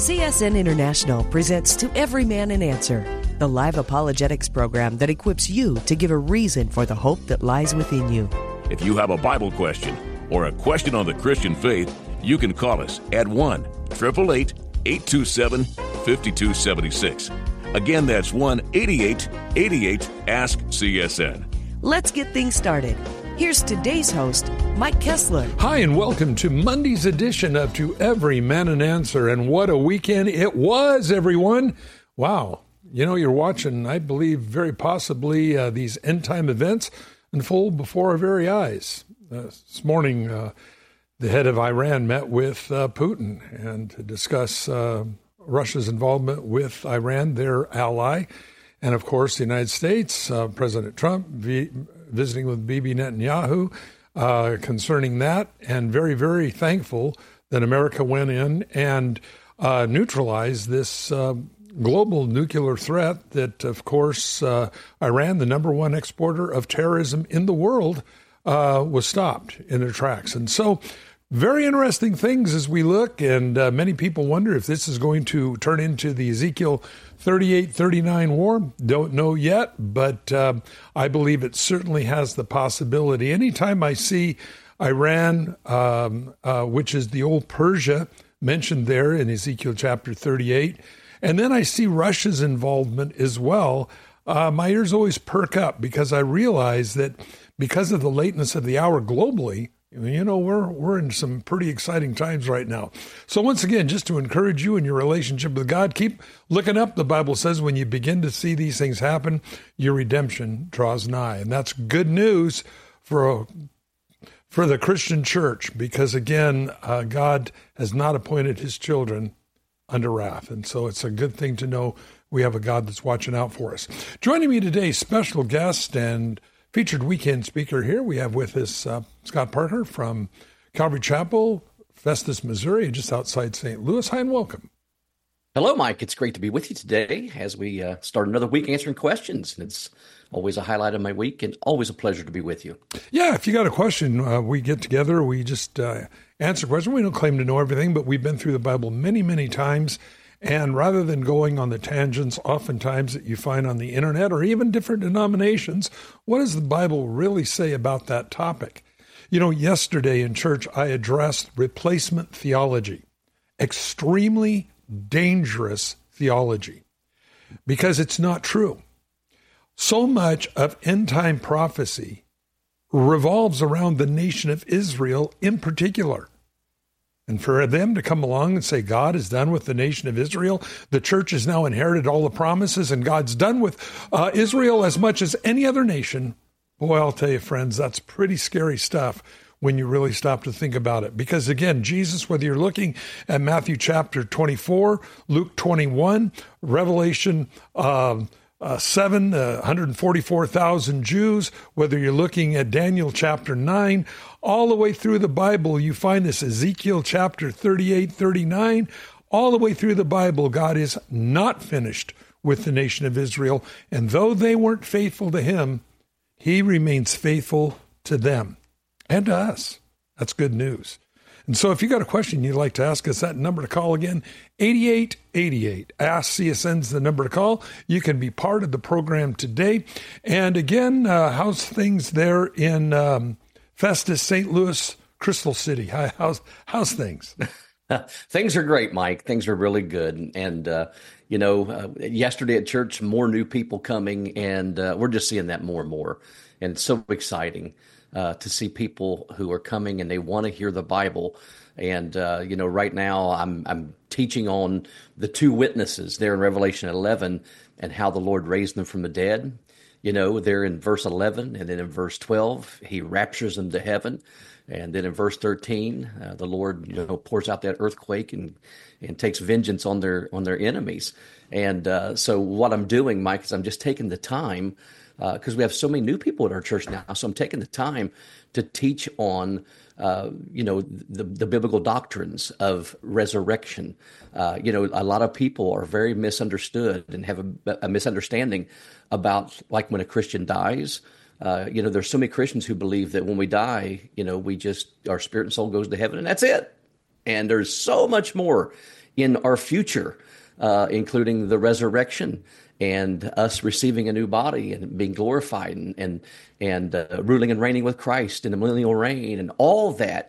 CSN International presents To Every Man an Answer, the live apologetics program that equips you to give a reason for the hope that lies within you. If you have a Bible question or a question on the Christian faith, you can call us at 1-888-827-5276. Again, that's 1-8888-ASK-CSN. Let's get things started. Here's today's host, Mike Kessler. Hi, and welcome to Monday's edition of To Every Man an Answer. And what a weekend it was, everyone. Wow. You know, you're watching, I believe, very possibly these end-time events unfold before our very eyes. This morning, the head of Iran met with Putin and to discuss Russia's involvement with Iran, their ally. And, of course, the United States, President Trump visiting with Bibi Netanyahu concerning that, and very, very thankful that America went in and neutralized this global nuclear threat that, of course, Iran, the number one exporter of terrorism in the world, was stopped in their tracks. And so very interesting things as we look, and many people wonder if this is going to turn into the Ezekiel 38-39 war. Don't know yet, but I believe it certainly has the possibility. Anytime I see Iran, which is the old Persia mentioned there in Ezekiel chapter 38, and then I see Russia's involvement as well, my ears always perk up because I realize that because of the lateness of the hour globally, you know, we're in some pretty exciting times right now. So once again, just to encourage you in your relationship with God, keep looking up. The Bible says when you begin to see these things happen, your redemption draws nigh. And that's good news for the Christian church because, again, God has not appointed his children under wrath. And so it's a good thing to know we have a God that's watching out for us. Joining me today, special guest and featured weekend speaker here. We have with us Scott Parker from Calvary Chapel, Festus, Missouri, just outside St. Louis. Hi, and welcome. Hello, Mike. It's great to be with you today as we start another week answering questions. And it's always a highlight of my week and always a pleasure to be with you. Yeah, if you got a question, we get together. We just answer questions. We don't claim to know everything, but we've been through the Bible many, many times. And rather than going on the tangents oftentimes that you find on the internet or even different denominations, what does the Bible really say about that topic? You know, yesterday in church, I addressed replacement theology, extremely dangerous theology, because it's not true. So much of end-time prophecy revolves around the nation of Israel in particular. And for them to come along and say God is done with the nation of Israel, the church has now inherited all the promises, and God's done with Israel as much as any other nation, boy, I'll tell you, friends, that's pretty scary stuff when you really stop to think about it. Because again, Jesus, whether you're looking at Matthew chapter 24, Luke 21, Revelation 7, 144,000 Jews, whether you're looking at Daniel chapter 9, all the way through the Bible, you find this Ezekiel chapter 38, 39, all the way through the Bible, God is not finished with the nation of Israel. And though they weren't faithful to him, he remains faithful to them and to us. That's good news. And so if you got a question you'd like to ask us, that number to call again, 8888. Ask CSN's the number to call. You can be part of the program today. And again, how's things there in Festus, St. Louis, Crystal City? How's things? Things are great, Mike. Things are really good. And, yesterday at church, more new people coming, and we're just seeing that more and more. And it's so exciting to see people who are coming and they want to hear the Bible. And, right now I'm teaching on the two witnesses there in Revelation 11 and how the Lord raised them from the dead. You know, they're in verse 11, and then in verse 12, he raptures them to heaven. And then in verse 13, the Lord, pours out that earthquake and takes vengeance on their enemies. And so what I'm doing, Mike, is I'm just taking the time, because we have so many new people at our church now. So I'm taking the time to teach on, the biblical doctrines of resurrection. A lot of people are very misunderstood and have a misunderstanding about, like, when a Christian dies. There's so many Christians who believe that when we die, our spirit and soul goes to heaven and that's it. And there's so much more in our future, including the resurrection and us receiving a new body and being glorified and ruling and reigning with Christ in the millennial reign and all that,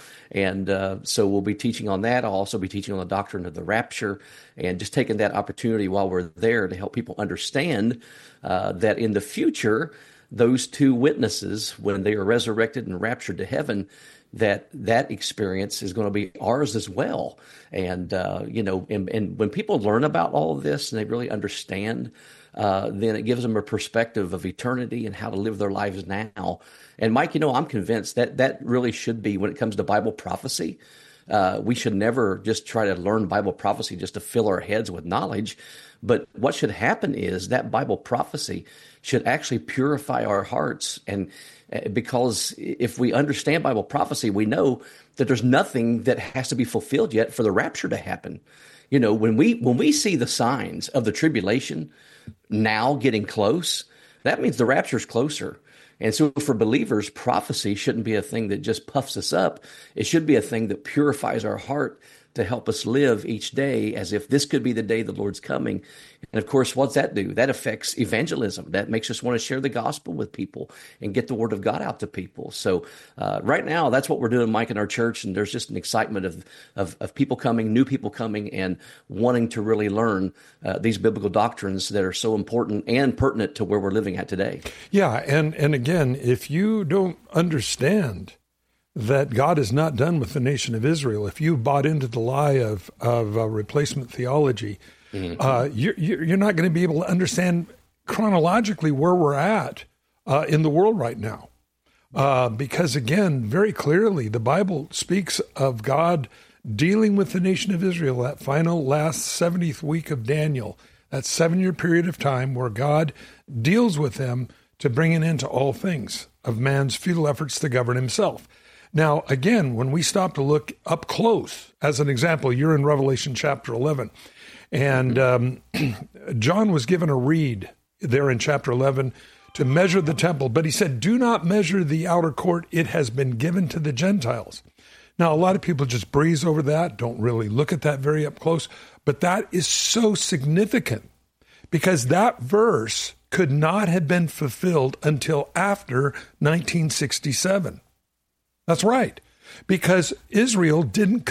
And so we'll be teaching on that. I'll also be teaching on the doctrine of the rapture and just taking that opportunity while we're there to help people understand that in the future, those two witnesses, when they are resurrected and raptured to heaven, that experience is going to be ours as well. And, and when people learn about all of this and they really understand, then it gives them a perspective of eternity and how to live their lives now. And Mike, I'm convinced that really should be, when it comes to Bible prophecy, we should never just try to learn Bible prophecy just to fill our heads with knowledge. But what should happen is that Bible prophecy should actually purify our hearts. And because if we understand Bible prophecy, we know that there's nothing that has to be fulfilled yet for the rapture to happen. When we see the signs of the tribulation now getting close, that means the rapture is closer. And so for believers, prophecy shouldn't be a thing that just puffs us up. It should be a thing that purifies our heart to help us live each day as if this could be the day the Lord's coming. And of course, what's that do? That affects evangelism. That makes us want to share the gospel with people and get the word of God out to people. So right now, that's what we're doing, Mike, in our church. And there's just an excitement of people coming, new people coming, and wanting to really learn these biblical doctrines that are so important and pertinent to where we're living at today. Yeah. And again, if you don't understand that God is not done with the nation of Israel, if you bought into the lie of replacement theology, you're not going to be able to understand chronologically where we're at in the world right now. Because again, very clearly, the Bible speaks of God dealing with the nation of Israel, that final last 70th week of Daniel, that 7-year period of time where God deals with them to bring an end to all things of man's futile efforts to govern himself. Now, again, when we stop to look up close, as an example, you're in Revelation chapter 11, and John was given a reed there in chapter 11 to measure the temple, but he said, do not measure the outer court. It has been given to the Gentiles. Now, a lot of people just breeze over that, don't really look at that very up close, but that is so significant because that verse could not have been fulfilled until after 1967. That's right, because Israel didn't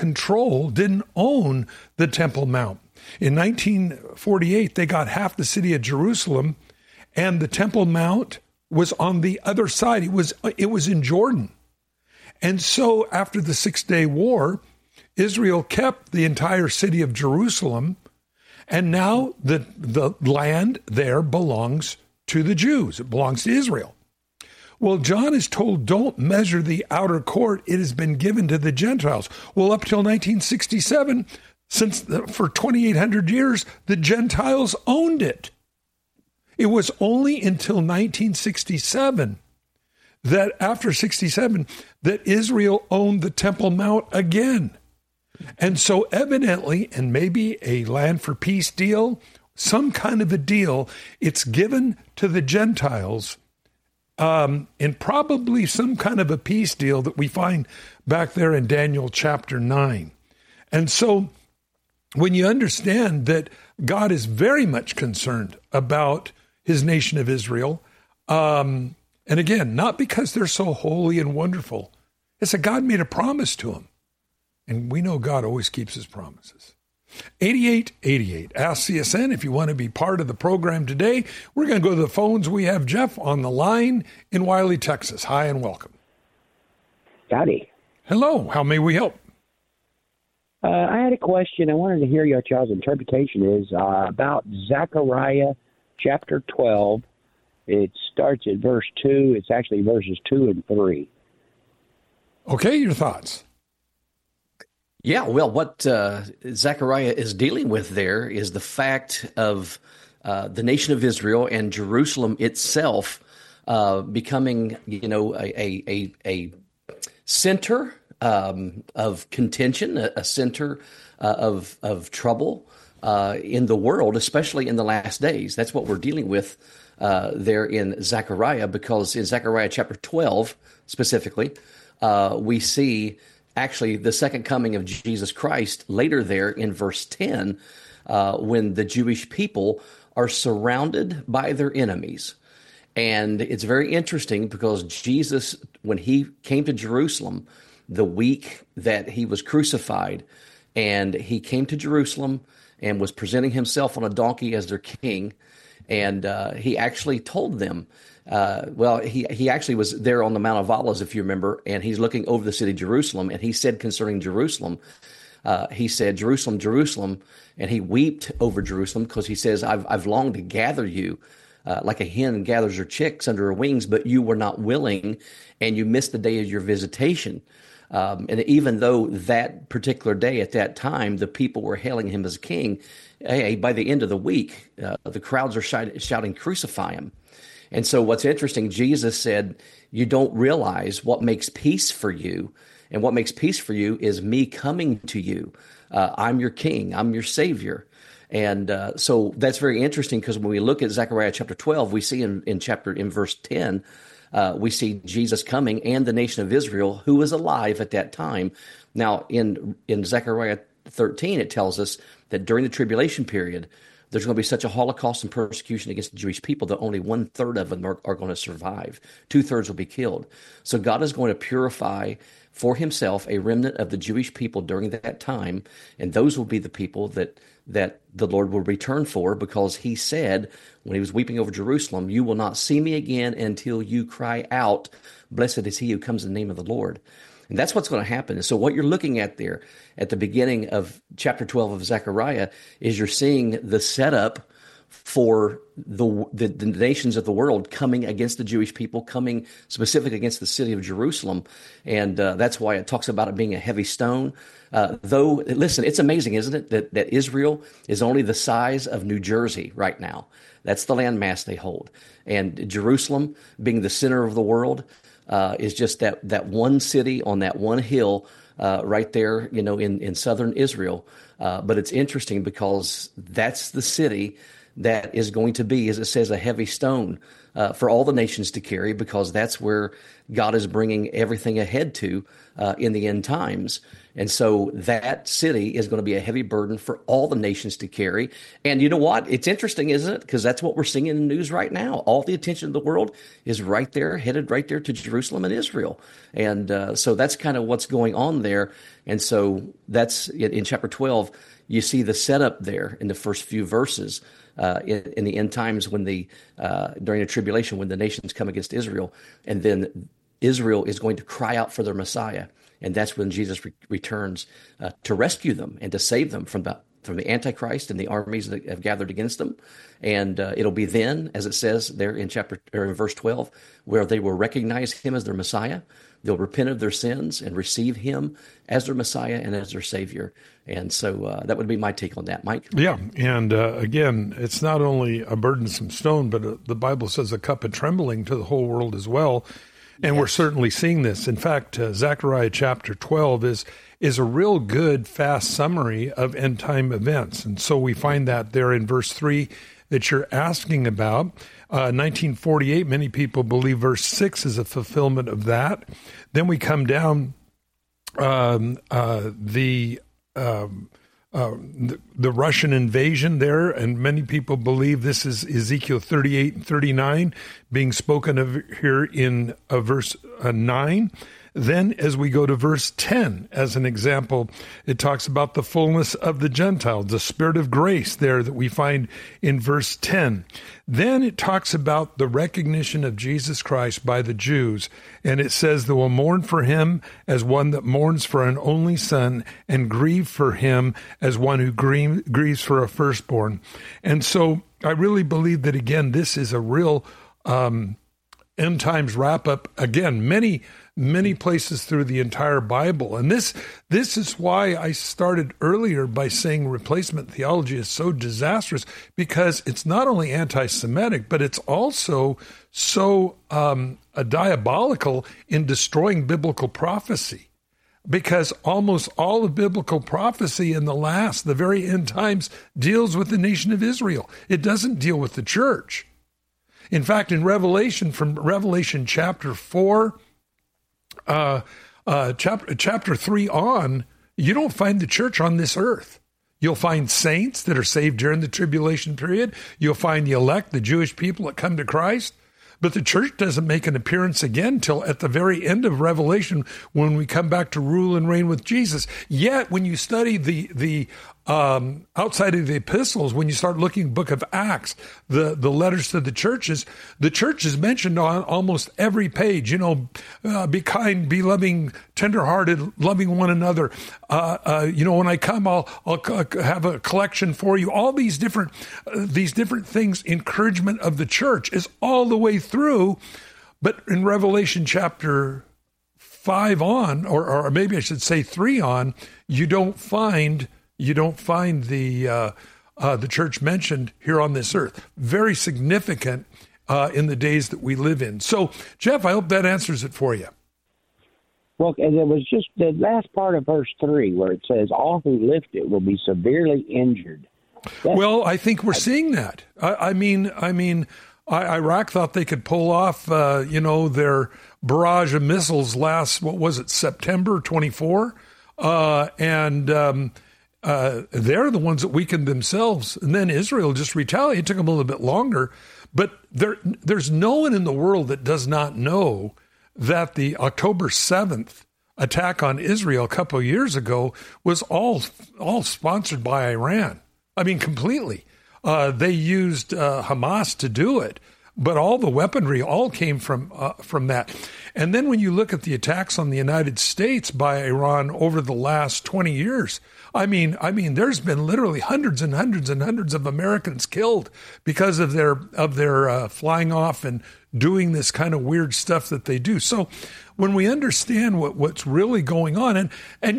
own the Temple Mount. In 1948, they got half the city of Jerusalem, and the Temple Mount was on the other side. It was in Jordan. And so after the 6-day war, Israel kept the entire city of Jerusalem, and now the land there belongs to the Jews. It belongs to Israel. Well, John is told, don't measure the outer court. It has been given to the Gentiles. Well, up till 1967, for 2,800 years, the Gentiles owned it. It was only until 1967 that after 67, that Israel owned the Temple Mount again. And so evidently, and maybe a land for peace deal, some kind of a deal, it's given to the Gentiles and probably some kind of a peace deal that we find back there in Daniel chapter 9. And so when you understand that God is very much concerned about his nation of Israel, and again, not because they're so holy and wonderful, it's that God made a promise to them. And we know God always keeps his promises. 8888. Ask CSN if you want to be part of the program today. We're going to go to the phones. We have Jeff on the line in Wiley, Texas. Hi and welcome. Howdy. Hello. How may we help? I had a question. I wanted to hear your child's interpretation is about Zechariah chapter 12. It starts at verse 2. It's actually verses 2 and 3. Okay, your thoughts. Yeah, well, what Zechariah is dealing with there is the fact of the nation of Israel and Jerusalem itself becoming, a center of contention, a center of trouble in the world, especially in the last days. That's what we're dealing with there in Zechariah, because in Zechariah chapter 12 specifically, we see actually the second coming of Jesus Christ later there in verse 10, when the Jewish people are surrounded by their enemies. And it's very interesting because Jesus, when he came to Jerusalem, the week that he was crucified, and he came to Jerusalem and was presenting himself on a donkey as their king, and he actually told them, he actually was there on the Mount of Olives, if you remember, and he's looking over the city of Jerusalem, and he said concerning Jerusalem, he said, Jerusalem, Jerusalem, and he wept over Jerusalem because he says, I've longed to gather you like a hen gathers her chicks under her wings, but you were not willing, and you missed the day of your visitation. And even though that particular day at that time, the people were hailing him as king, hey, by the end of the week, the crowds are shouting, crucify him. And so what's interesting, Jesus said, you don't realize what makes peace for you. And what makes peace for you is me coming to you. I'm your king. I'm your savior. And so that's very interesting because when we look at Zechariah chapter 12, we see in verse 10, we see Jesus coming and the nation of Israel who was alive at that time. Now, in Zechariah 13, it tells us that during the tribulation period, there's going to be such a Holocaust and persecution against the Jewish people that only 1/3 of them are going to survive. 2/3 will be killed. So God is going to purify for himself a remnant of the Jewish people during that time, and those will be the people that the Lord will return for, because he said when he was weeping over Jerusalem, you will not see me again until you cry out, blessed is he who comes in the name of the Lord. And that's what's going to happen. And so what you're looking at there at the beginning of chapter 12 of Zechariah is you're seeing the setup for the nations of the world coming against the Jewish people, coming specifically against the city of Jerusalem. And that's why it talks about it being a heavy stone. Though, listen, it's amazing, isn't it, that Israel is only the size of New Jersey right now. That's the landmass they hold. And Jerusalem, being the center of the world, is just that one city on that one hill right there, in southern Israel. But it's interesting because that's the city that is going to be, as it says, a heavy stone for all the nations to carry, because that's where God is bringing everything ahead to in the end times. And so that city is going to be a heavy burden for all the nations to carry. And you know what? It's interesting, isn't it? Because that's what we're seeing in the news right now. All the attention of the world is right there, headed right there to Jerusalem and Israel. And so that's kind of what's going on there. And so that's in chapter 12, you see the setup there in the first few verses. In the end times, when during the tribulation, when the nations come against Israel, and then Israel is going to cry out for their Messiah, and that's when Jesus returns to rescue them and to save them from the Antichrist and the armies that have gathered against them. And it'll be then, as it says there in verse 12, where they will recognize him as their Messiah. They'll repent of their sins and receive him as their Messiah and as their Savior. And so that would be my take on that, Mike. Yeah, and again, it's not only a burdensome stone, but the Bible says a cup of trembling to the whole world as well. And yes, we're certainly seeing this. In fact, Zechariah chapter 12 is a real good, fast summary of end-time events. And so we find that there in verse 3 that you're asking about. 1948, many people believe verse 6 is a fulfillment of that. Then we come down the Russian invasion there, and many people believe this is Ezekiel 38 and 39 being spoken of here in verse 9. Then as we go to verse 10, as an example, it talks about the fullness of the Gentiles, the spirit of grace there that we find in verse 10. Then it talks about the recognition of Jesus Christ by the Jews, and it says they will mourn for him as one that mourns for an only son, and grieve for him as one who grieves for a firstborn. And so I really believe that, again, this is a real end times wrap up. Again, many places through the entire Bible. And this is why I started earlier by saying replacement theology is so disastrous, because it's not only anti-Semitic, but it's also so diabolical in destroying biblical prophecy. Because almost all of biblical prophecy in the very end times deals with the nation of Israel. It doesn't deal with the church. In fact, in Revelation, from Revelation chapter 4, chapter 3 on, you don't find the church on this earth. You'll find saints that are saved during the tribulation period. You'll find the elect, the Jewish people that come to Christ. But the church doesn't make an appearance again till at the very end of Revelation when we come back to rule and reign with Jesus. Yet, when you study the outside of the epistles, when you start looking at the book of Acts, the letters to the church is mentioned on almost every page. Be kind, be loving, tenderhearted, loving one another. When I come, I'll have a collection for you. All these different things, encouragement of the church is all the way through. But in Revelation chapter 5 on, or maybe I should say 3 on, you don't find the church mentioned here on this earth. Very significant in the days that we live in. So, Jeff, I hope that answers it for you. Well, and it was just the last part of verse 3 where it says, all who lift it will be severely injured. Well, I think we're seeing that. I mean, Iraq thought they could pull off, their barrage of missiles last, September 24? They're the ones that weakened themselves. And then Israel just retaliated. It took them a little bit longer. But there's no one in the world that does not know that the October 7th attack on Israel a couple of years ago was all sponsored by Iran. I mean, completely. They used Hamas to do it, but all the weaponry all came from that. And then when you look at the attacks on the United States by Iran over the last 20 years, I mean, there's been literally hundreds and hundreds and hundreds of Americans killed because of their flying off and doing this kind of weird stuff that they do. So when we understand what's really going on,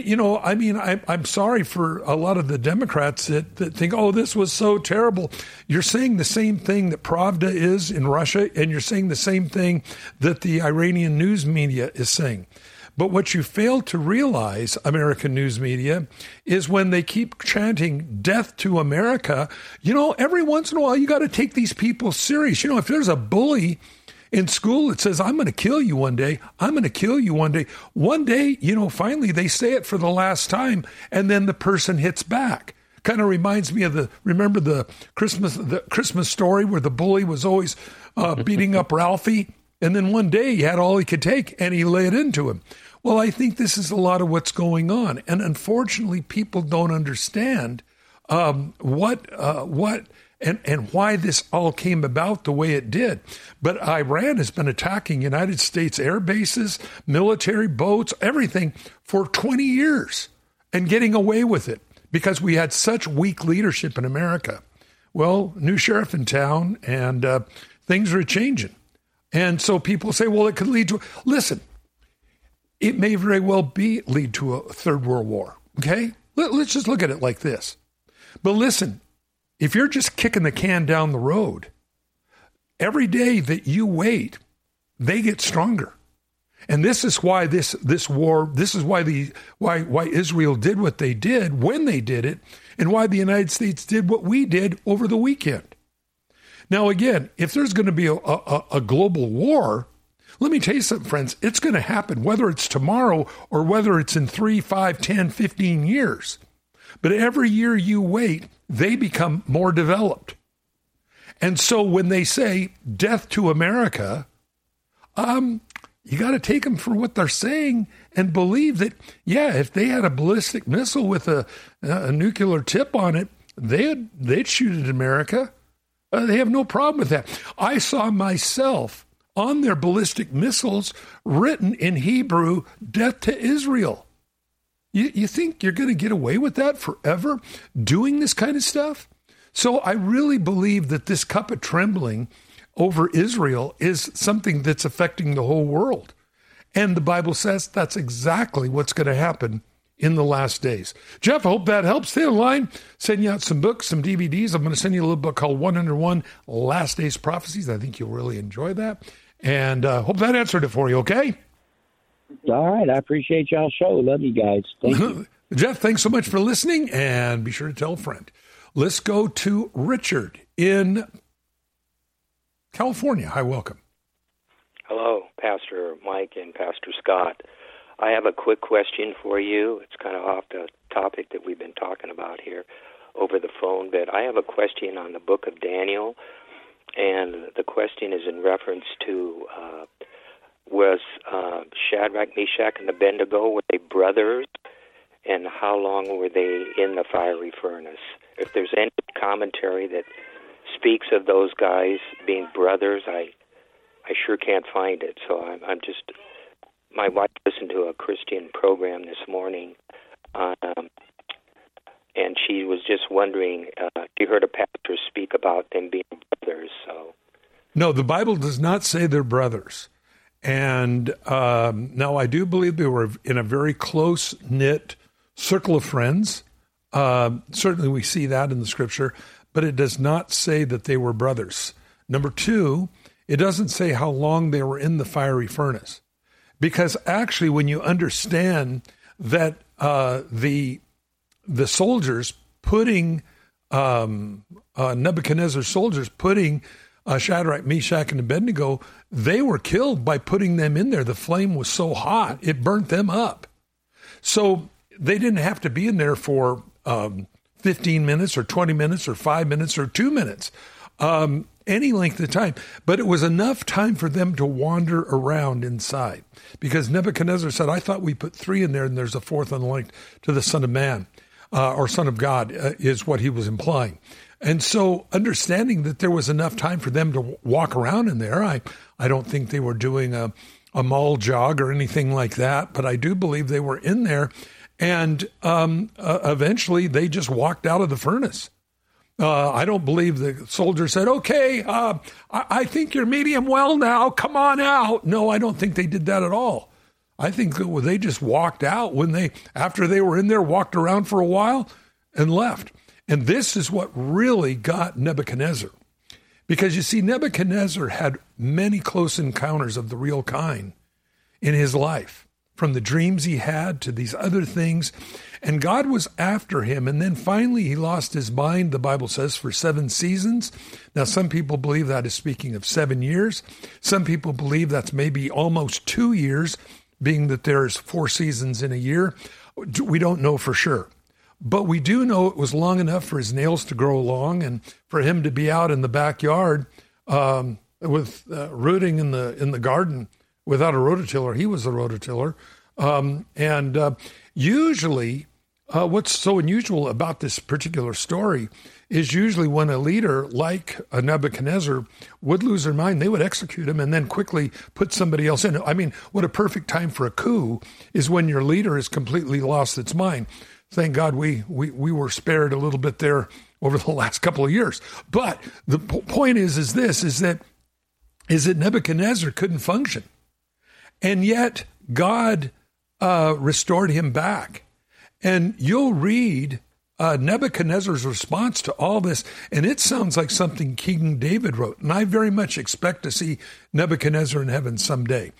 I'm sorry for a lot of the Democrats that think, oh, this was so terrible. You're saying the same thing that Pravda is in Russia, and you're saying the same thing that the Iranian news media is saying. But what you fail to realize, American news media, is when they keep chanting death to America, every once in a while you got to take these people serious. If there's a bully in school that says, I'm going to kill you one day, I'm going to kill you one day. One day, finally they say it for the last time, and then the person hits back. Kind of reminds me of remember the Christmas story where the bully was always beating up Ralphie, and then one day he had all he could take and he laid into him. Well, I think this is a lot of what's going on. And unfortunately, people don't understand what and why this all came about the way it did. But Iran has been attacking United States air bases, military boats, everything for 20 years and getting away with it because we had such weak leadership in America. Well, new sheriff in town and things are changing. And so people say, well, it could lead to, listen, it may very well lead to a third world war. Okay. Let's just look at it like this. But listen, if you're just kicking the can down the road, every day that you wait, they get stronger. And this is why this war, this is why why Israel did what they did when they did it, and why the United States did what we did over the weekend. Now, again, if there's going to be a global war, let me tell you something, friends, it's going to happen, whether it's tomorrow or whether it's in 3, 5, 10, 15 years. But every year you wait, they become more developed. And so when they say death to America, you got to take them for what they're saying and believe that, yeah, if they had a ballistic missile with a nuclear tip on it, they'd shoot at America. They have no problem with that. I saw myself on their ballistic missiles written in Hebrew, death to Israel. You think you're going to get away with that forever, doing this kind of stuff? So I really believe that this cup of trembling over Israel is something that's affecting the whole world. And the Bible says that's exactly what's going to happen in the last days. Jeff, I hope that helps. Stay on the line. Send you out some books, some DVDs. I'm going to send you a little book called 101 Last Days Prophecies. I think you'll really enjoy that. And hope that answered it for you, okay? All right. I appreciate y'all's show. Love you guys. Thank you. Jeff, thanks so much for listening, and be sure to tell a friend. Let's go to Richard in California. Hi, welcome. Hello, Pastor Mike and Pastor Scott. I have a quick question for you. It's kind of off the topic that we've been talking about here over the phone, but I have a question on the book of Daniel, and the question is in reference to was Shadrach, Meshach, and Abednego, were they brothers, and how long were they in the fiery furnace? If there's any commentary that speaks of those guys being brothers, I sure can't find it. So I'm just, my wife listened to a Christian program this morning, and she was just wondering, she heard a pastor speak about them being brothers. So, no, the Bible does not say they're brothers. And now I do believe they were in a very close-knit circle of friends. Certainly we see that in the Scripture, but it does not say that they were brothers. Number two, it doesn't say how long they were in the fiery furnace. Because actually when you understand that the soldiers putting, Nebuchadnezzar's soldiers putting Shadrach, Meshach, and Abednego, they were killed by putting them in there. The flame was so hot, it burnt them up. So they didn't have to be in there for 15 minutes or 20 minutes or 5 minutes or 2 minutes, any length of time. But it was enough time for them to wander around inside. Because Nebuchadnezzar said, I thought we put 3 in there and there's a 4th unlinked to the Son of Man, or Son of God, is what he was implying. And so understanding that there was enough time for them to walk around in there, I don't think they were doing a mall jog or anything like that, but I do believe they were in there. And eventually they just walked out of the furnace. I don't believe the soldier said, okay, I think you're medium well now, come on out. No, I don't think they did that at all. I think they just walked out after they were in there, walked around for a while and left. And this is what really got Nebuchadnezzar. Because you see, Nebuchadnezzar had many close encounters of the real kind in his life, from the dreams he had to these other things. And God was after him. And then finally he lost his mind, the Bible says, for 7 seasons. Now, some people believe that is speaking of 7 years. Some people believe that's maybe almost 2 years, being that there's 4 seasons in a year. We don't know for sure. But we do know it was long enough for his nails to grow long and for him to be out in the backyard with rooting in the garden without a rototiller. He was the rototiller. Usually what's so unusual about this particular story is usually when a leader like a Nebuchadnezzar would lose their mind, they would execute him and then quickly put somebody else in. I mean, what a perfect time for a coup is when your leader has completely lost its mind. Thank God we were spared a little bit there over the last couple of years. But the point is that Nebuchadnezzar couldn't function. And yet God restored him back. And you'll read Nebuchadnezzar's response to all this, and it sounds like something King David wrote. And I very much expect to see Nebuchadnezzar in heaven someday.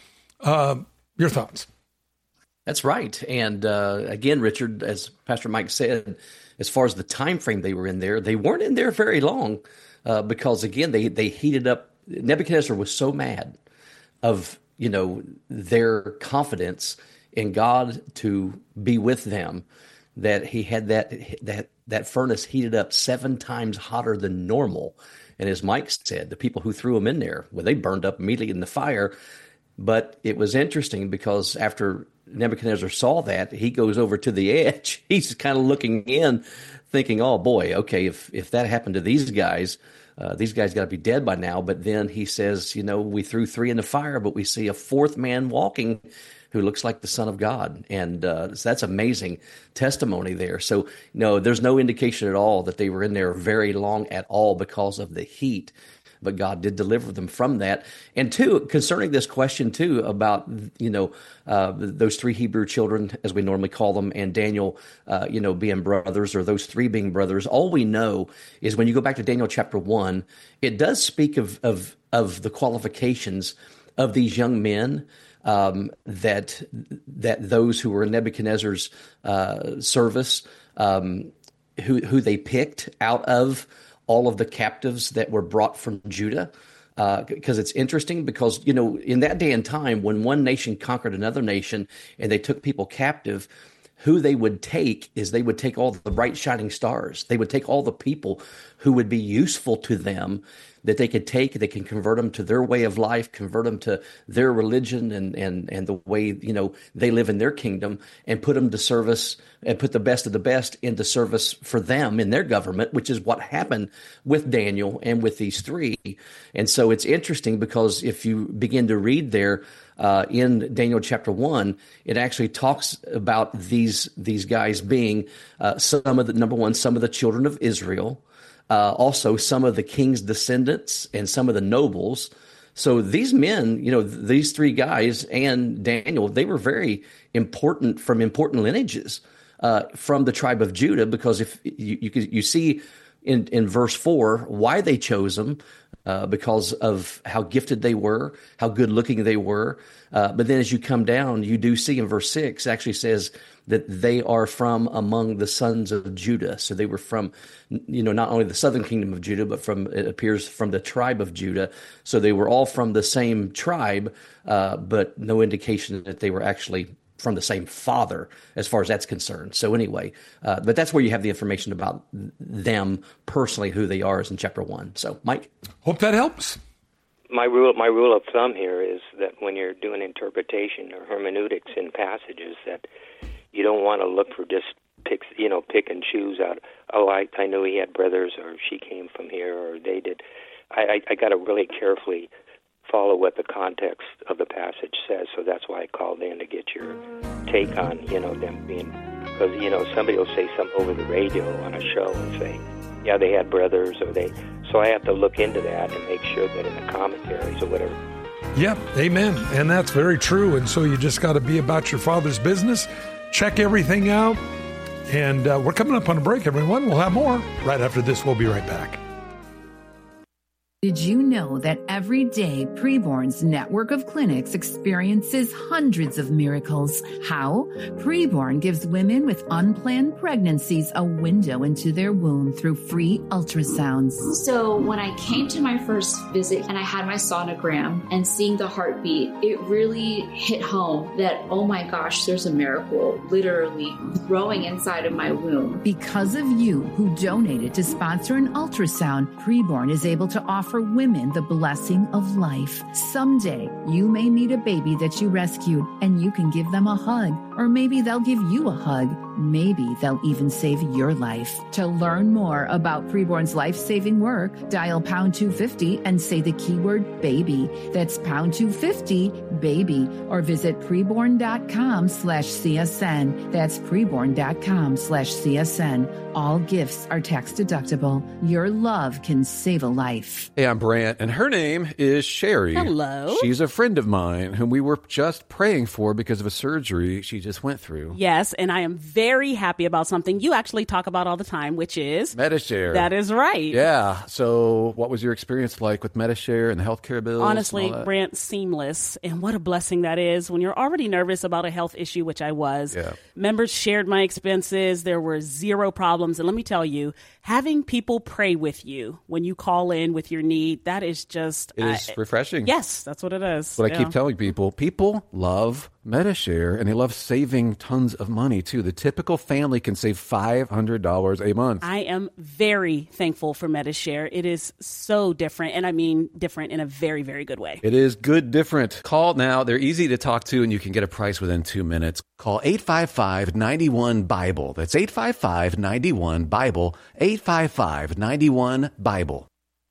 Your thoughts? That's right. And again, Richard, as Pastor Mike said, as far as the time frame they were in there, they weren't in there very long because, again, they heated up. Nebuchadnezzar was so mad of, their confidence in God to be with them that he had that furnace heated up 7 times hotter than normal. And as Mike said, the people who threw him in there, well, they burned up immediately in the fire. But it was interesting because after Nebuchadnezzar saw that, he goes over to the edge. He's kind of looking in, thinking, oh, boy, okay, if that happened to these guys got to be dead by now. But then he says, we threw 3 in the fire, but we see a 4th man walking who looks like the Son of God. And so that's amazing testimony there. So, no, there's no indication at all that they were in there very long at all because of the heat. But God did deliver them from that. And 2, concerning this question, too, about, those 3 Hebrew children, as we normally call them, and Daniel, being brothers, or those 3 being brothers, all we know is when you go back to Daniel chapter 1, it does speak of the qualifications of these young men, that those who were in Nebuchadnezzar's service, who they picked out of all of the captives that were brought from Judah. because it's interesting because, you know, in that day and time, when one nation conquered another nation and they took people captive, who they would take is they would take all the bright shining stars. They would take all the people who would be useful to them, that they could take, they can convert them to their way of life, convert them to their religion and the way, you know, they live in their kingdom, and put them to service and put the best of the best into service for them in their government, which is what happened with Daniel and with these three. And so it's interesting because if you begin to read there, in Daniel chapter 1, it actually talks about these guys being some of the children of Israel, also some of the king's descendants and some of the nobles. So these men, you know, these three guys and Daniel, they were very important from important lineages from the tribe of Judah, because if you see in verse 4 why they chose them. Because of how gifted they were, how good looking they were. But then as you come down, you do see in verse 6 actually says that they are from among the sons of Judah. So they were from, you know, not only the southern kingdom of Judah, but it appears from the tribe of Judah. So they were all from the same tribe, but no indication that they were actually from the same father as far as that's concerned. So anyway, but that's where you have the information about them personally, who they are, is in chapter 1. So Mike? Hope that helps. My rule of thumb here is that when you're doing interpretation or hermeneutics in passages, that you don't want to look for just pick and choose out, I know he had brothers, or she came from here, or they did. I got to really carefully follow what the context of the passage says. So that's why I called in to get your take on, you know, them being, because, you know, somebody will say something over the radio on a show and say, yeah, they had brothers, so I have to look into that and make sure that in the commentaries or whatever. Yeah, amen. And that's very true. And so you just got to be about your Father's business, check everything out. And we're coming up on a break, everyone. We'll have more right after this. We'll be right back. Did you know that every day Preborn's network of clinics experiences hundreds of miracles? How? Preborn gives women with unplanned pregnancies a window into their womb through free ultrasounds. So when I came to my first visit and I had my sonogram and seeing the heartbeat, it really hit home that, oh my gosh, there's a miracle literally growing inside of my womb. Because of you who donated to sponsor an ultrasound, Preborn is able to offer women the blessing of life. Someday, you may meet a baby that you rescued and you can give them a hug, or maybe they'll give you a hug. Maybe they'll even save your life. To learn more about Preborn's life-saving work, dial pound 250 and say the keyword baby. That's pound 250 baby, or visit preborn.com/CSN. That's preborn.com/CSN. All gifts are tax deductible. Your love can save a life. Hey, I'm Brant, and her name is Sherry. Hello. She's a friend of mine whom we were just praying for because of a surgery she just went through. Yes, and I am very happy about something you actually talk about all the time, which is Medi-Share. That is right. Yeah. So what was your experience like with Medi-Share and the healthcare bills? Honestly, Brant, seamless. And what a blessing that is when you're already nervous about a health issue, which I was. Yeah. Members shared my expenses. There were zero problems. And let me tell you, having people pray with you when you call in with your need, that is just... It is refreshing. Yes, that's what it is. What I keep telling people. People love Medi-Share, and they love saving tons of money, too. The typical family can save $500 a month. I am very thankful for Medi-Share. It is so different, and I mean different in a very, very good way. It is good different. Call now. They're easy to talk to, and you can get a price within 2 minutes. Call 855-91-BIBLE. That's 855-91-BIBLE. 855-91-BIBLE.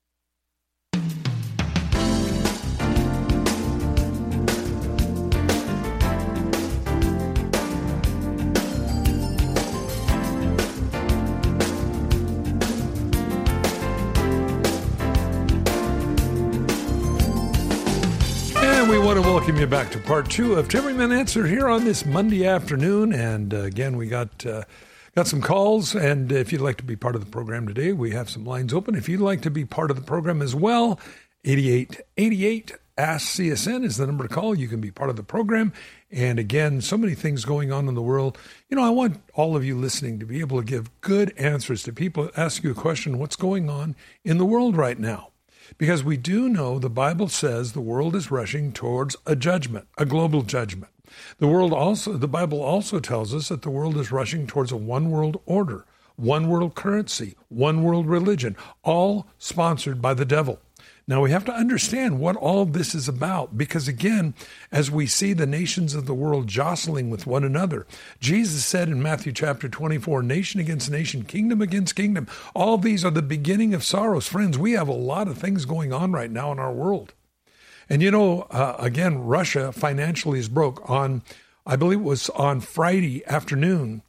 We want to welcome you back to part 2 of Everyman Answer here on this Monday afternoon. And again, we got some calls. And if you'd like to be part of the program today, we have some lines open. If you'd like to be part of the program as well, 8888 Ask CSN is the number to call. You can be part of the program. And again, so many things going on in the world. You know, I want all of you listening to be able to give good answers to people. Ask you a question, what's going on in the world right now? Because we do know the Bible says the world is rushing towards a judgment, a global judgment. The Bible also tells us that the world is rushing towards a one world order, one world currency, one world religion, all sponsored by the devil. Now, we have to understand what all of this is about because, again, as we see the nations of the world jostling with one another, Jesus said in Matthew chapter 24, nation against nation, kingdom against kingdom, all these are the beginning of sorrows. Friends, we have a lot of things going on right now in our world. And, again, Russia financially is broke. I believe it was on Friday afternoon,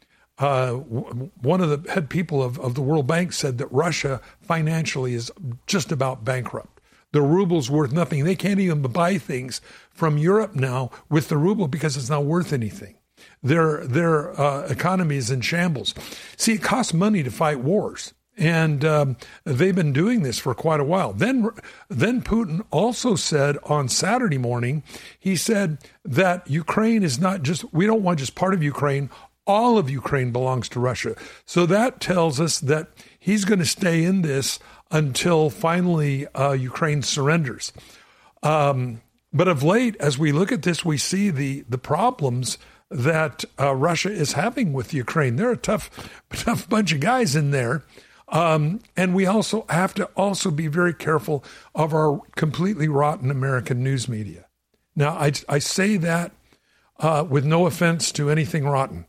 one of the head people of the World Bank said that Russia financially is just about bankrupt. The ruble's worth nothing. They can't even buy things from Europe now with the ruble because it's not worth anything. Their economy is in shambles. See, it costs money to fight wars. And they've been doing this for quite a while. Then Putin also said on Saturday morning, he said that Ukraine is not just, we don't want just part of Ukraine. All of Ukraine belongs to Russia. So that tells us that he's going to stay in this until finally Ukraine surrenders. But of late, as we look at this, we see the problems that Russia is having with Ukraine. They're a tough bunch of guys in there. And we also have to be very careful of our completely rotten American news media. Now, I say that with no offense to anything rotten.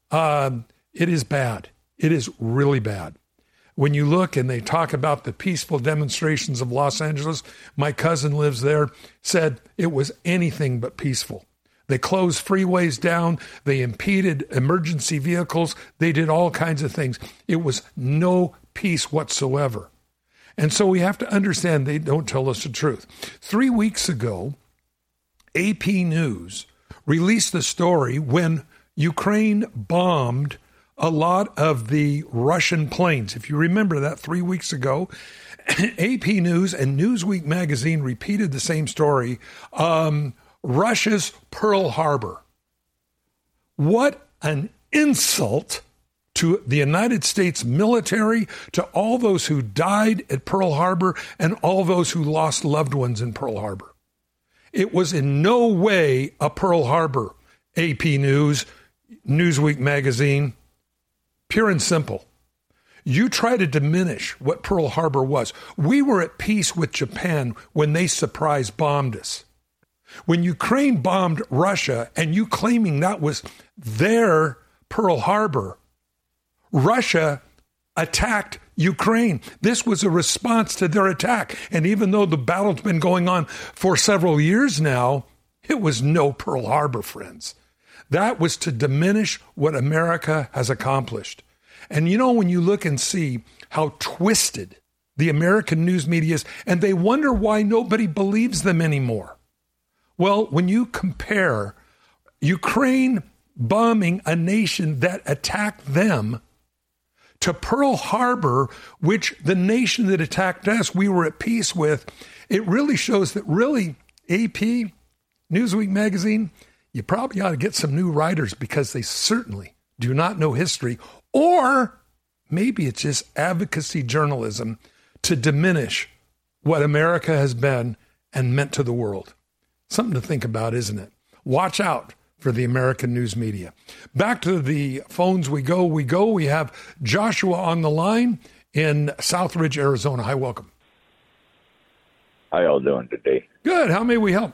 It is bad. It is really bad. When you look and they talk about the peaceful demonstrations of Los Angeles, my cousin lives there, said it was anything but peaceful. They closed freeways down. They impeded emergency vehicles. They did all kinds of things. It was no peace whatsoever. And so we have to understand they don't tell us the truth. 3 weeks ago, AP News released the story when Ukraine bombed a lot of the Russian planes. If you remember that 3 weeks ago, AP News and Newsweek magazine repeated the same story. Russia's Pearl Harbor. What an insult to the United States military, to all those who died at Pearl Harbor and all those who lost loved ones in Pearl Harbor. It was in no way a Pearl Harbor, AP News, Newsweek magazine. Pure and simple. You try to diminish what Pearl Harbor was. We were at peace with Japan when they surprise bombed us. When Ukraine bombed Russia and you claiming that was their Pearl Harbor, Russia attacked Ukraine. This was a response to their attack. And even though the battle's been going on for several years now, it was no Pearl Harbor, friends. That was to diminish what America has accomplished. And when you look and see how twisted the American news media is, and they wonder why nobody believes them anymore. Well, when you compare Ukraine bombing a nation that attacked them to Pearl Harbor, which the nation that attacked us, we were at peace with, it really shows that AP, Newsweek magazine, you probably ought to get some new writers because they certainly do not know history, or maybe it's just advocacy journalism to diminish what America has been and meant to the world. Something to think about, isn't it? Watch out for the American news media. Back to the phones we go. We have Joshua on the line in Southridge, Arizona. Hi, welcome. How y'all doing today? Good. How may we help?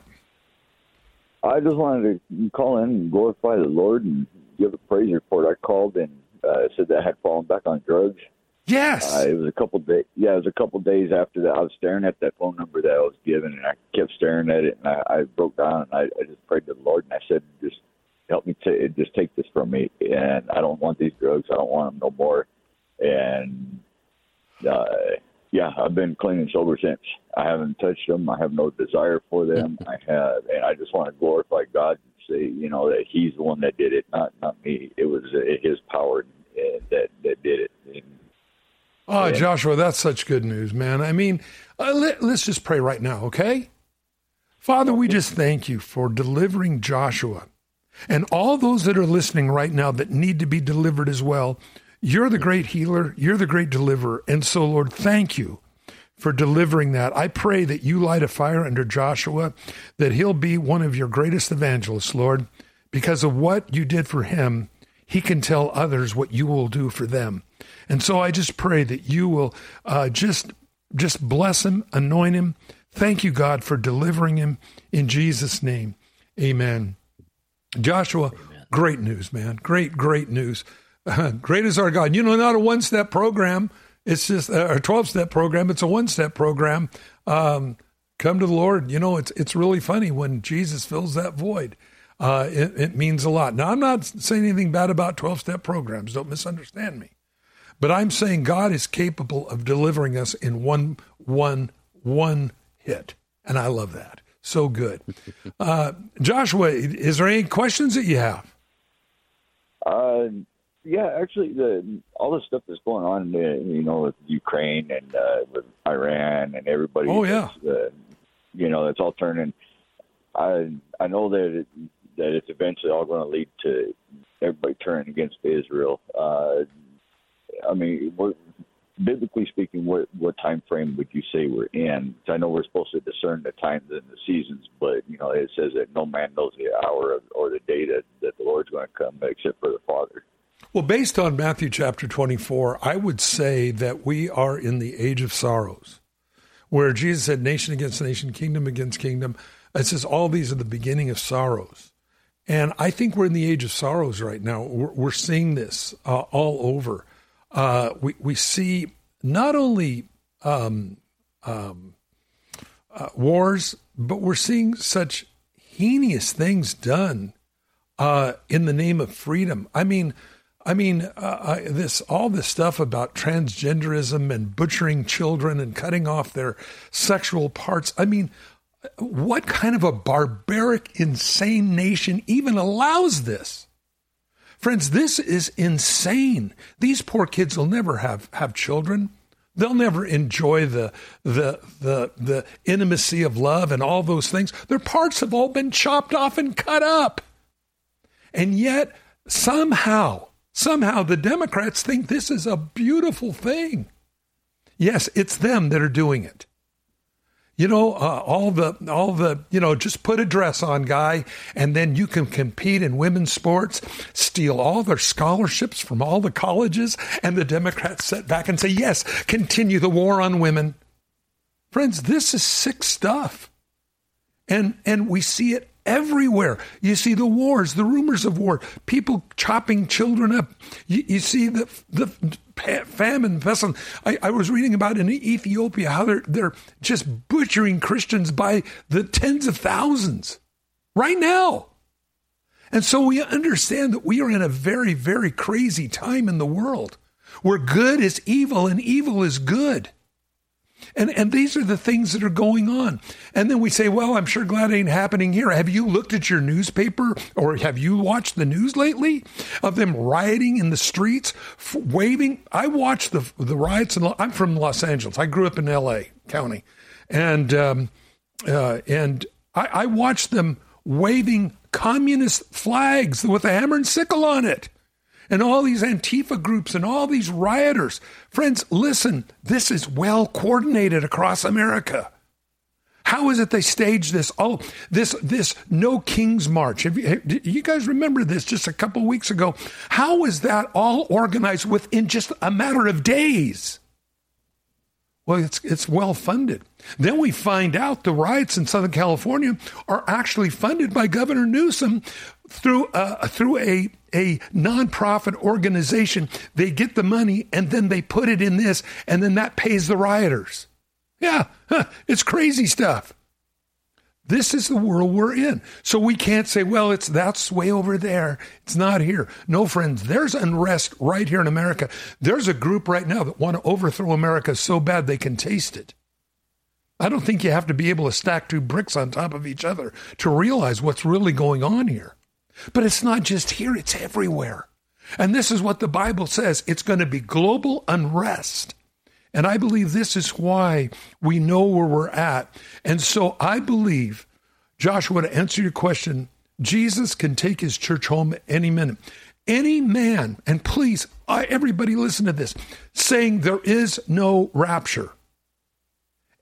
I just wanted to call in and glorify the Lord and give a praise report. I called and said that I had fallen back on drugs. Yes. It was a couple days. Yeah, it was a couple days after that. I was staring at that phone number that I was given, and I kept staring at it, and I broke down, and I just prayed to the Lord, and I said, just help me just take this from me, and I don't want these drugs. I don't want them no more. And I've been clean and sober since. I haven't touched them. I have no desire for them. And I just want to glorify God and say, that He's the one that did it, not me. It was His power that did it. And Joshua, that's such good news, man. I mean, let's just pray right now, okay? Father, we just thank you for delivering Joshua and all those that are listening right now that need to be delivered as well. You're the great healer. You're the great deliverer. And so, Lord, thank you for delivering that. I pray that you light a fire under Joshua, that he'll be one of your greatest evangelists, Lord, because of what you did for him. He can tell others what you will do for them. And so I just pray that you will just bless him, anoint him. Thank you, God, for delivering him in Jesus' name. Amen. Joshua, amen. Great news, man. Great news. Great is our God. Not a one-step program. It's just a 12-step program. It's a one-step program. Come to the Lord. It's really funny when Jesus fills that void. It means a lot. Now, I'm not saying anything bad about 12-step programs. Don't misunderstand me. But I'm saying God is capable of delivering us in one hit. And I love that. So good. Joshua, is there any questions that you have? Yeah, actually, all the stuff that's going on, with Ukraine and with Iran and everybody. Oh, yeah. That's all turning. I know that it's eventually all going to lead to everybody turning against Israel. Biblically speaking, what time frame would you say we're in? I know we're supposed to discern the times and the seasons, but it says that no man knows the hour or the day that the Lord's going to come except for the Father. Well, based on Matthew chapter 24, I would say that we are in the age of sorrows, where Jesus said nation against nation, kingdom against kingdom. It says all these are the beginning of sorrows. And I think we're in the age of sorrows right now. We're seeing this all over. We see not only wars, but we're seeing such heinous things done in the name of freedom. All this stuff about transgenderism and butchering children and cutting off their sexual parts. What kind of a barbaric, insane nation even allows this? Friends, this is insane. These poor kids will never have children. They'll never enjoy the intimacy of love and all those things. Their parts have all been chopped off and cut up. And yet, somehow the Democrats think this is a beautiful thing. Yes, it's them that are doing it. Just put a dress on, guy, and then you can compete in women's sports, steal all their scholarships from all the colleges, and the Democrats sit back and say, yes, continue the war on women. Friends, this is sick stuff. And we see it everywhere. You see the wars, the rumors of war, people chopping children up. You see the famine, pestilence. I was reading about in Ethiopia how they're just butchering Christians by the tens of thousands right now. And so we understand that we are in a very, very crazy time in the world where good is evil and evil is good. And these are the things that are going on. And then we say, well, I'm sure glad it ain't happening here. Have you looked at your newspaper or have you watched the news lately of them rioting in the streets, waving? I watched the riots. I'm from Los Angeles. I grew up in L.A. County. And I watched them waving communist flags with a hammer and sickle on it. And all these Antifa groups and all these rioters. Friends, listen, this is well coordinated across America. How is it they staged this? Oh, this No King's March. You guys remember this just a couple weeks ago? How is that all organized within just a matter of days? Well, it's well funded. Then we find out the riots in Southern California are actually funded by Governor Newsom through a nonprofit organization. They get the money and then they put it in this, and then that pays the rioters. Yeah, it's crazy stuff. This is the world we're in. So we can't say, well, that's way over there. It's not here. No, friends, there's unrest right here in America. There's a group right now that want to overthrow America so bad they can taste it. I don't think you have to be able to stack two bricks on top of each other to realize what's really going on here. But it's not just here, it's everywhere. And this is what the Bible says. It's going to be global unrest. And I believe this is why we know where we're at. And so I believe, Joshua, to answer your question, Jesus can take his church home any minute. Any man, and please, everybody listen to this, saying there is no rapture.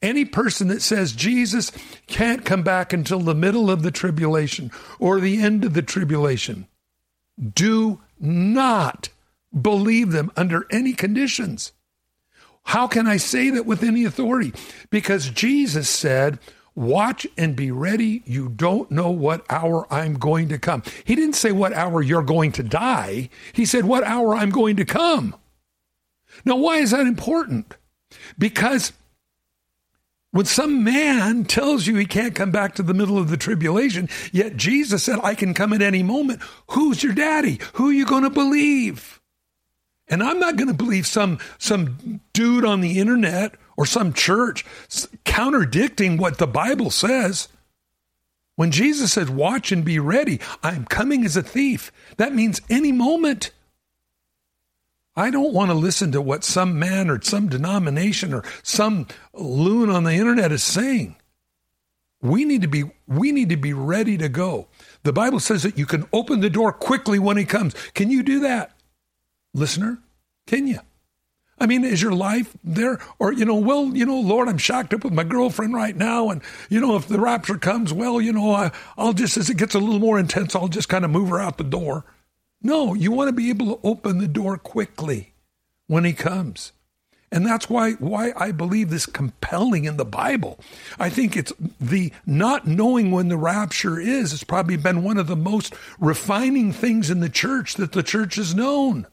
Any person that says Jesus can't come back until the middle of the tribulation or the end of the tribulation, do not believe them under any conditions. How can I say that with any authority? Because Jesus said, watch and be ready. You don't know what hour I'm going to come. He didn't say what hour you're going to die. He said what hour I'm going to come. Now, why is that important? Because when some man tells you he can't come back to the middle of the tribulation, yet Jesus said, I can come at any moment, who's your daddy? Who are you going to believe? And I'm not going to believe some dude on the internet or some church contradicting what the Bible says. When Jesus said, watch and be ready, I'm coming as a thief. That means any moment. I don't want to listen to what some man or some denomination or some loon on the internet is saying. We need to be ready to go. The Bible says that you can open the door quickly when he comes. Can you do that, listener? Can you? I mean, is your life there? Or, Lord, I'm shocked up with my girlfriend right now. And, if the rapture comes, I'll just, as it gets a little more intense, I'll just kind of move her out the door. No, you want to be able to open the door quickly when he comes. And that's why I believe this compelling in the Bible. I think it's the not knowing when the rapture is has probably been one of the most refining things in the church that the church has known.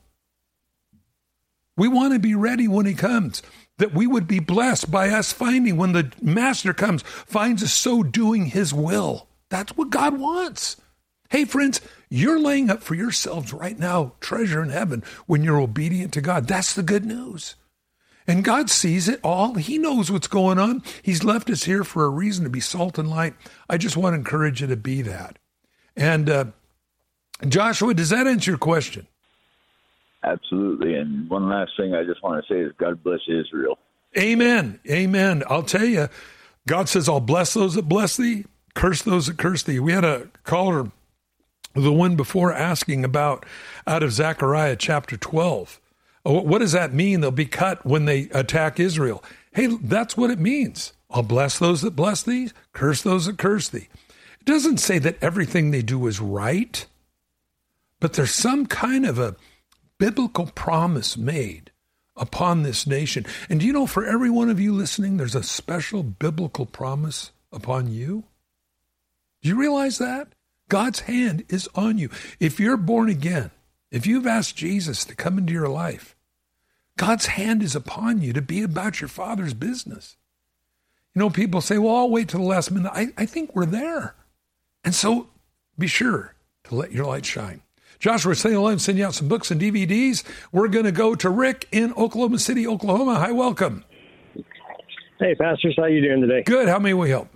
We want to be ready when he comes, that we would be blessed by us finding when the master comes, finds us so doing his will. That's what God wants. Hey, friends, you're laying up for yourselves right now treasure in heaven when you're obedient to God. That's the good news. And God sees it all. He knows what's going on. He's left us here for a reason to be salt and light. I just want to encourage you to be that. And Joshua, does that answer your question? Absolutely. And one last thing I just want to say is God bless Israel. Amen. Amen. I'll tell you, God says, I'll bless those that bless thee, curse those that curse thee. We had a caller, the one before, asking about out of Zechariah chapter 12. What does that mean? They'll be cut when they attack Israel. Hey, that's what it means. I'll bless those that bless thee, curse those that curse thee. It doesn't say that everything they do is right, but there's some kind of a biblical promise made upon this nation. And do you know, for every one of you listening, there's a special biblical promise upon you? Do you realize that? God's hand is on you. If you're born again, if you've asked Jesus to come into your life, God's hand is upon you to be about your Father's business. People say, well, I'll wait till the last minute. I think we're there. And so be sure to let your light shine. Joshua, I'm sending you out some books and DVDs. We're going to go to Rick in Oklahoma City, Oklahoma. Hi, welcome. Hey, pastors. How you doing today? Good. How may we help?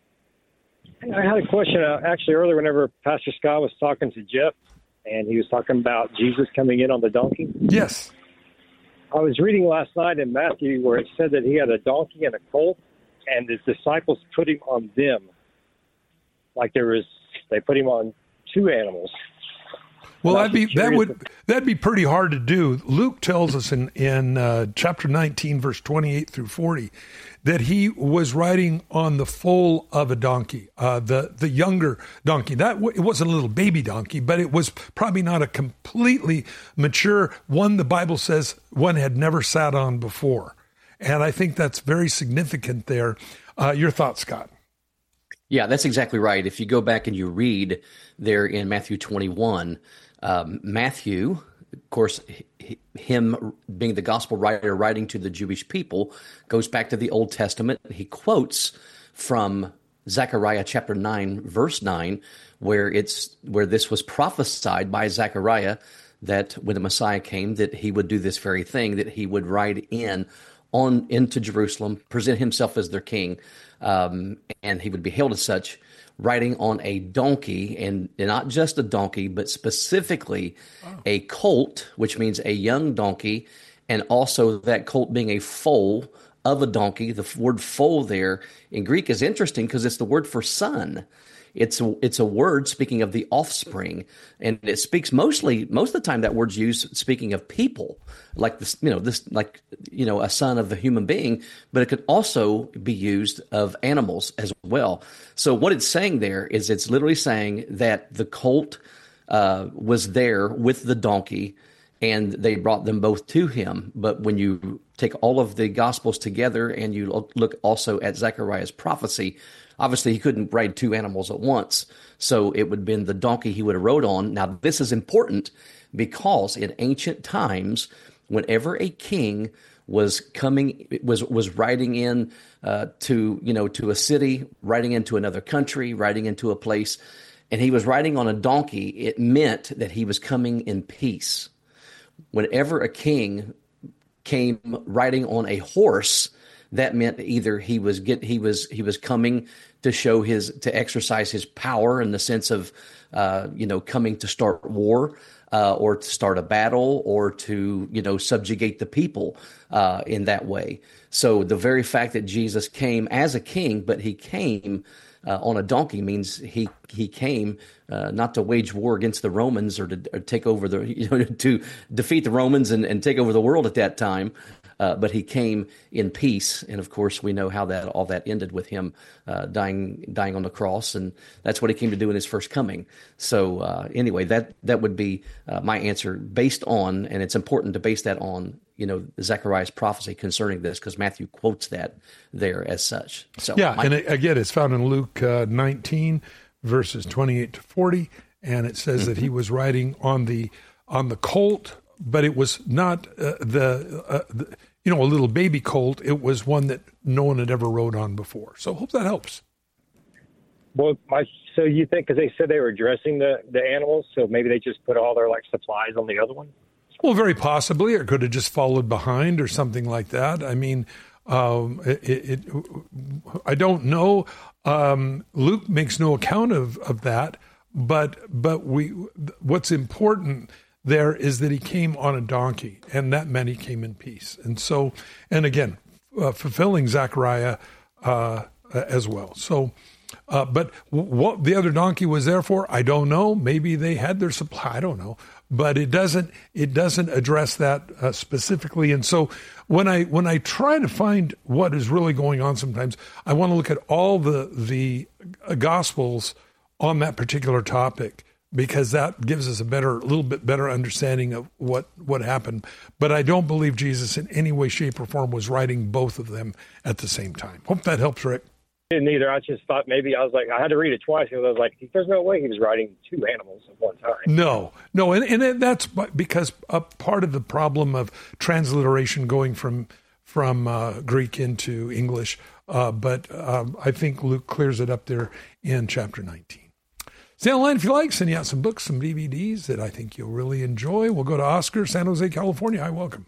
I had a question actually earlier whenever Pastor Scott was talking to Jeff, and he was talking about Jesus coming in on the donkey. Yes. I was reading last night in Matthew where it said that he had a donkey and a colt, and his disciples put him on them. Like they put him on two animals. Well, that'd be pretty hard to do. Luke tells us in chapter 19, verse 28 through 40, that he was riding on the foal of a donkey, the younger donkey. It wasn't a little baby donkey, but it was probably not a completely mature one. The Bible says one had never sat on before. And I think that's very significant there. Your thoughts, Scott? Yeah, that's exactly right. If you go back and you read there in Matthew 21, Matthew, of course, him being the gospel writer writing to the Jewish people, goes back to the Old Testament. He quotes from Zechariah chapter 9, verse 9, where this was prophesied by Zechariah that when the Messiah came, that he would do this very thing, that he would ride into Jerusalem, present himself as their king, and he would be hailed as such, riding on a donkey, and not just a donkey, but specifically a colt, which means a young donkey, and also that colt being a foal of a donkey. The word foal there in Greek is interesting because it's the word for son. It's a word speaking of the offspring, and it speaks most of the time that word's used speaking of people, like this, a son of a human being, but it could also be used of animals as well. So what it's saying there is it's literally saying that the colt was there with the donkey, and they brought them both to him. But when you take all of the Gospels together and you look also at Zechariah's prophecy, obviously he couldn't ride two animals at once. So it would have been the donkey he would have rode on. Now, this is important because in ancient times, whenever a king was riding in to a city, riding into another country, riding into a place, and he was riding on a donkey, it meant that he was coming in peace. Whenever a king came riding on a horse, that meant either he was coming to exercise his power in the sense of coming to start war, or to start a battle, or to subjugate the people in that way. So the very fact that Jesus came as a king, but he came on a donkey, means he came not to wage war against the Romans or to take over to defeat the Romans and take over the world at that time, but he came in peace. And of course, we know how all that ended with him dying on the cross, and that's what he came to do in his first coming. So anyway, that would be my answer based on, and it's important to base that on Zechariah's prophecy concerning this, because Matthew quotes that there as such. So and again, it's found in Luke 19 verses 28 to 40, and it says that he was riding on the colt, but it was not a little baby colt. It was one that no one had ever rode on before. So hope that helps. Well, so you think, because they said they were dressing the animals, so maybe they just put all their supplies on the other one? Well, very possibly, or could have just followed behind or something like that. I mean, I don't know. Luke makes no account of that, but what's important there is that he came on a donkey, and that meant he came in peace. And so, and again, fulfilling Zechariah as well. So, but what the other donkey was there for, I don't know. Maybe they had their supply. I don't know. But it doesn't address that specifically. And so when I try to find what is really going on, sometimes I want to look at all the Gospels on that particular topic, because that gives us a little bit better understanding of what happened. But I don't believe Jesus in any way, shape, or form was writing both of them at the same time. Hope that helps, Rick. Didn't either. I just thought maybe I had to read it twice because I was like, there's no way he was riding two animals at one time. No, and that's because a part of the problem of transliteration going from Greek into English. But I think Luke clears it up there in chapter 19. Stay on the line if you like. Send you out some books, some DVDs that I think you'll really enjoy. We'll go to Oscar, San Jose, California. Hi, welcome.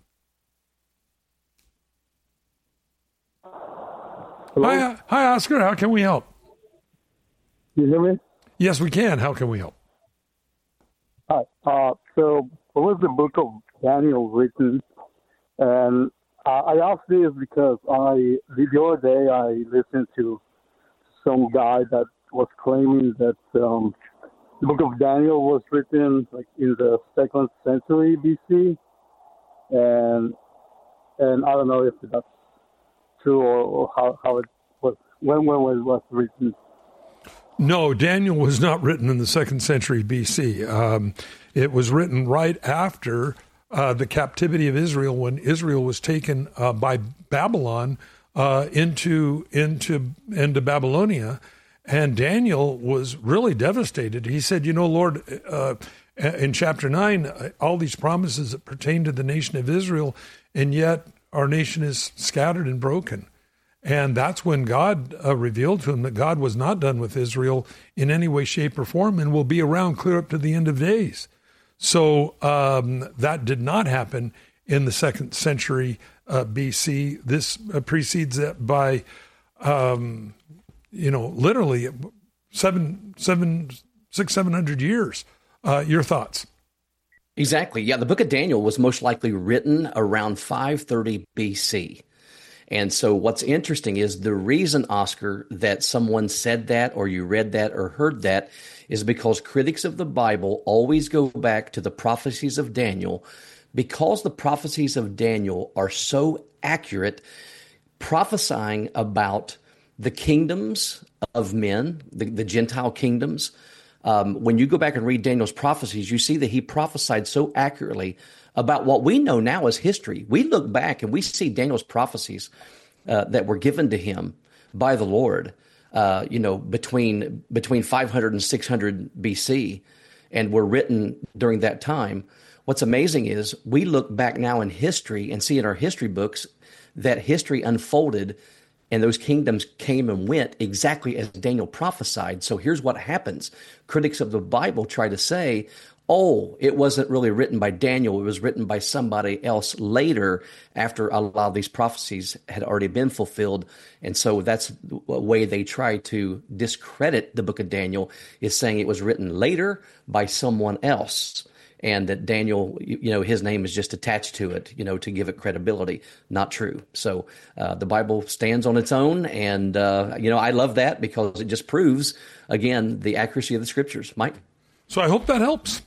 Hi, Oscar. How can we help? You hear me? Yes, we can. How can we help? Hi. So, what was the book of Daniel written? And I asked this because the other day I listened to some guy that was claiming that the book of Daniel was written in the 2nd century BC, and I don't know if that's true or how it was, when it was written. No, Daniel was not written in the 2nd century BC. It was written right after the captivity of Israel, when Israel was taken by Babylon into Babylonia, and Daniel was really devastated. He said, Lord, in chapter 9, all these promises that pertain to the nation of Israel, and yet our nation is scattered and broken. And that's when God revealed to him that God was not done with Israel in any way, shape, or form, and will be around clear up to the end of days. So that did not happen in the 2nd century BC. This precedes it by, literally 700 years. Your thoughts? Exactly. Yeah, the book of Daniel was most likely written around 530 BC. And so what's interesting is the reason, Oscar, that someone said that or you read that or heard that is because critics of the Bible always go back to the prophecies of Daniel, because the prophecies of Daniel are so accurate, prophesying about the kingdoms of men, the Gentile kingdoms. When you go back and read Daniel's prophecies, you see that he prophesied so accurately about what we know now as history. We look back and we see Daniel's prophecies that were given to him by the Lord, between 500 and 600 BC, and were written during that time. What's amazing is we look back now in history and see in our history books that history unfolded and those kingdoms came and went exactly as Daniel prophesied. So here's what happens. Critics of the Bible try to say, oh, it wasn't really written by Daniel. It was written by somebody else later after a lot of these prophecies had already been fulfilled. And so that's a way they try to discredit the book of Daniel, is saying it was written later by someone else. And that Daniel, his name is just attached to it, to give it credibility. Not true. So the Bible stands on its own. And, I love that because it just proves, again, the accuracy of the scriptures. Mike? So I hope that helps.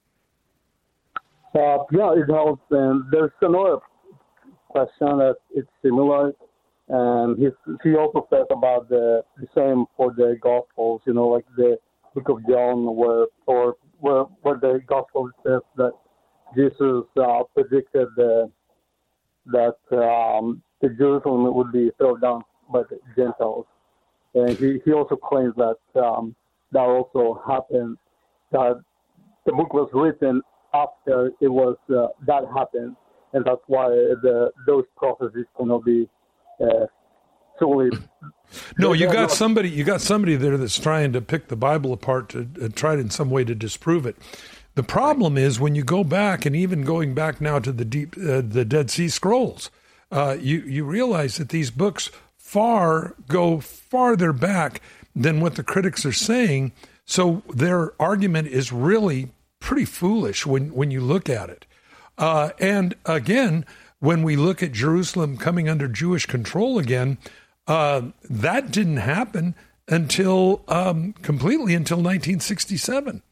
Yeah, it helps. And there's another question that it's similar. And he also says about the same for the Gospels, like the book of John where the Gospel says that Jesus predicted that the Jerusalem would be thrown down by the Gentiles. And he also claims that that also happened, that the book was written after it was that happened, and that's why those prophecies cannot be solely. No, you got somebody there that's trying to pick the Bible apart to try in some way to disprove it. The problem is when you go back, and even going back now to the Dead Sea Scrolls, you realize that these books go farther back than what the critics are saying. So their argument is really pretty foolish when you look at it. And again, when we look at Jerusalem coming under Jewish control again, that didn't happen until completely until 1967.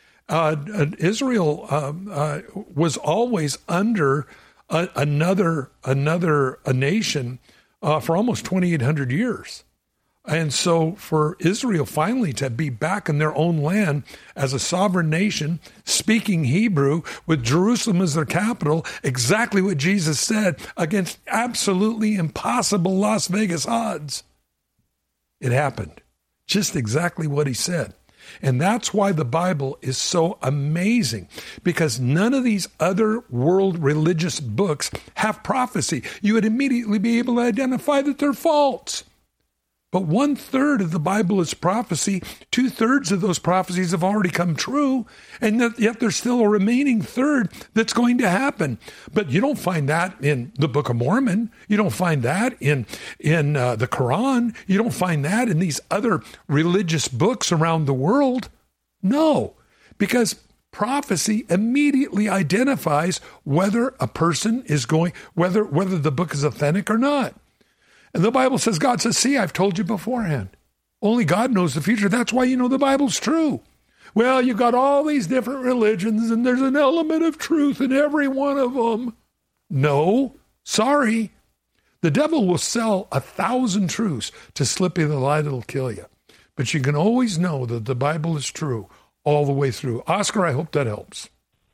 Israel was always under another nation for almost 2,800 years. And so for Israel finally to be back in their own land as a sovereign nation, speaking Hebrew, with Jerusalem as their capital, exactly what Jesus said, against absolutely impossible Las Vegas odds. It happened. Just exactly what he said. And that's why the Bible is so amazing, because none of these other world religious books have prophecy. You would immediately be able to identify that they're false. But 1/3 of the Bible is prophecy. 2/3 of those prophecies have already come true, and yet there's still a remaining third that's going to happen. But you don't find that in the Book of Mormon. You don't find that in the Quran. You don't find that in these other religious books around the world. No, because prophecy immediately identifies whether a person is going, whether the book is authentic or not. And the Bible says, God says, see, I've told you beforehand. Only God knows the future. That's why you know the Bible's true. Well, you've got all these different religions, and there's an element of truth in every one of them. No, sorry. The devil will sell 1,000 truths to slip you the lie that'll kill you. But you can always know that the Bible is true all the way through. Oscar, I hope that helps.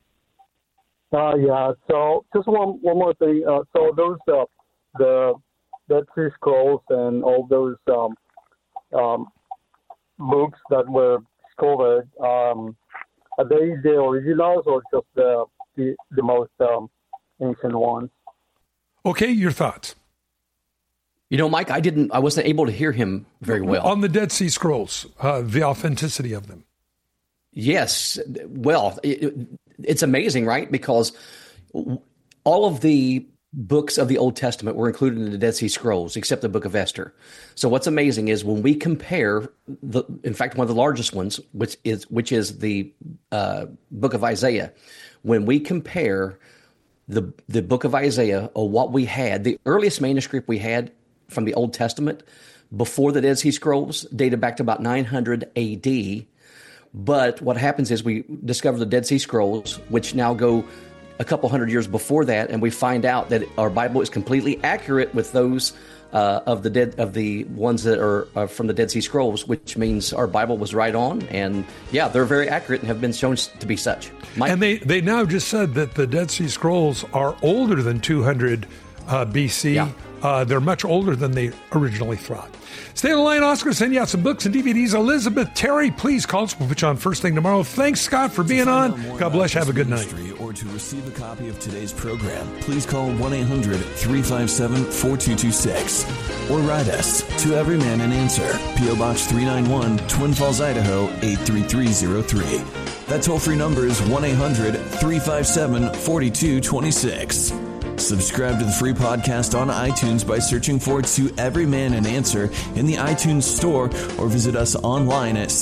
Yeah, so just one more thing. So those, the Dead Sea Scrolls and all those books that were discovered, are they the originals or just the most ancient ones? Okay, your thoughts. Mike, I wasn't able to hear him very well. On the Dead Sea Scrolls, the authenticity of them. Yes. Well, it's amazing, right? Because all of the books of the Old Testament were included in the Dead Sea Scrolls, except the book of Esther. So what's amazing is when we compare, in fact, one of the largest ones, which is the book of Isaiah, when we compare the book of Isaiah, or what we had, the earliest manuscript we had from the Old Testament before the Dead Sea Scrolls dated back to about 900 AD. But what happens is we discover the Dead Sea Scrolls, which now go a couple hundred years before that, and we find out that our Bible is completely accurate with those of the ones that are from the Dead Sea Scrolls, which means our Bible was right on, and yeah, they're very accurate and have been shown to be such. Mike? And they now just said that the Dead Sea Scrolls are older than 200 BC. Yeah. They're much older than they originally thought. Stay on the line, Oscar. Send you out some books and DVDs. Elizabeth, Terry, please call us. We'll put you on first thing tomorrow. Thanks, Scott, for being on. God bless. Have a good night. Or to receive a copy of today's program, please call 1-800-357-4226 or write us to Every Man an Answer, P.O. Box 391, Twin Falls, Idaho 83303. That toll-free number is 1-800-357-4226. Subscribe to the free podcast on iTunes by searching for To Every Man an Answer in the iTunes store, or visit us online at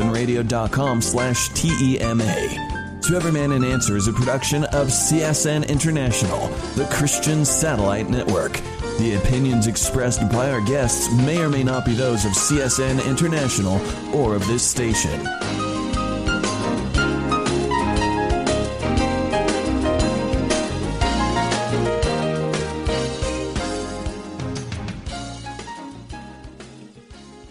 csnradio.com/TEMA. To Every Man an Answer is a production of CSN International, the Christian Satellite Network. The opinions expressed by our guests may or may not be those of CSN International or of this station.